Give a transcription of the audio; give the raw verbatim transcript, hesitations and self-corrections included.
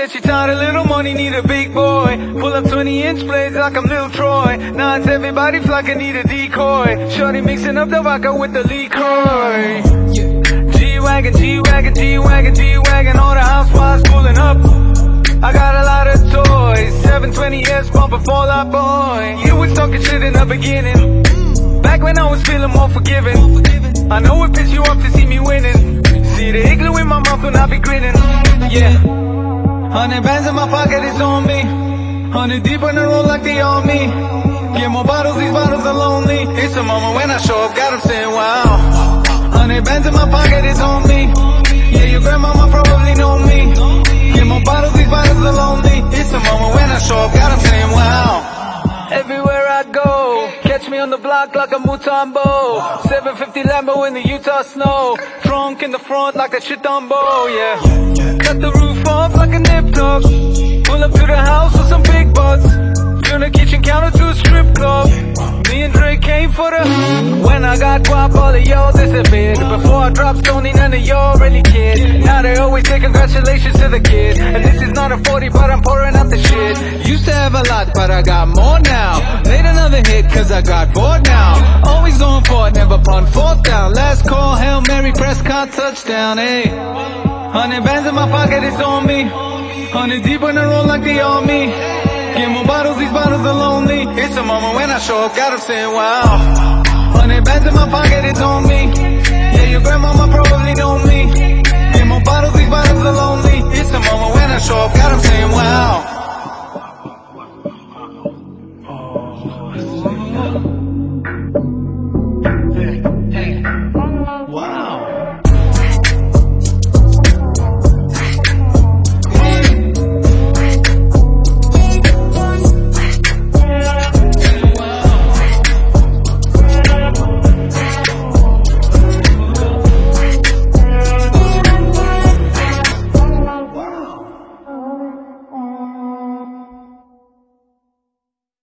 said she tired of little money, need a big boy. Pull up twenty inch blades like I'm Lil Troy. Now it's everybody flocking, need a decoy. Shorty mixing up the vodka with the liquor. G-Wagon, G-Wagon, G-Wagon, G-Wagon, all the housewives pulling up. I got a lot of toys, seven twenty S bumping Fall Out Boy. You was talking shit in the beginning, back when I was feeling more forgiving. I know it pissed you off to see me winning. See the igloo in my mouth when I be grinning. Yeah, hundred bands in my pocket, it's on me. Hundred deep on the road like they on me. Get more bottles, these bottles are lonely. It's a moment when I show up, got them saying wow. Hundred bands in my pocket, it's on me. Yeah, your grandmama probably know me. Get more bottles, these bottles are lonely. It's a moment when I show up, got them saying wow. Everywhere I go, catch me on the block like a Mutombo. seven fifty Lambo in the Utah snow. Trunk in the front like a shit Dumbo, yeah. Cut the roof off like a nip tuck. Pull up to the house with some big butts. Turn the kitchen counter to a strip club. Me and Drake came for the. When I got guap, all of y'all disappeared. Before I dropped Sony, none of y'all really cared. Now they always say congratulations to the kid. And this is not a forty, but I'm pouring out the shit. Used to have a lot, but I got more now. Made another hit, cause I got bored now. Always going for it, never punt fourth down. Last call, Hail Mary, Prescott, touchdown, ayy. Hundred bands in my pocket, it's on me. Hundred deep on the road like they on me. Get more bottles, these bottles are lonely. It's a moment when I show up, got them saying wow. Hundred bands in my pocket, it's on me. Yeah, your grandmama probably know me. Get more bottles, these bottles are lonely. It's a moment when I show up, got them saying wow.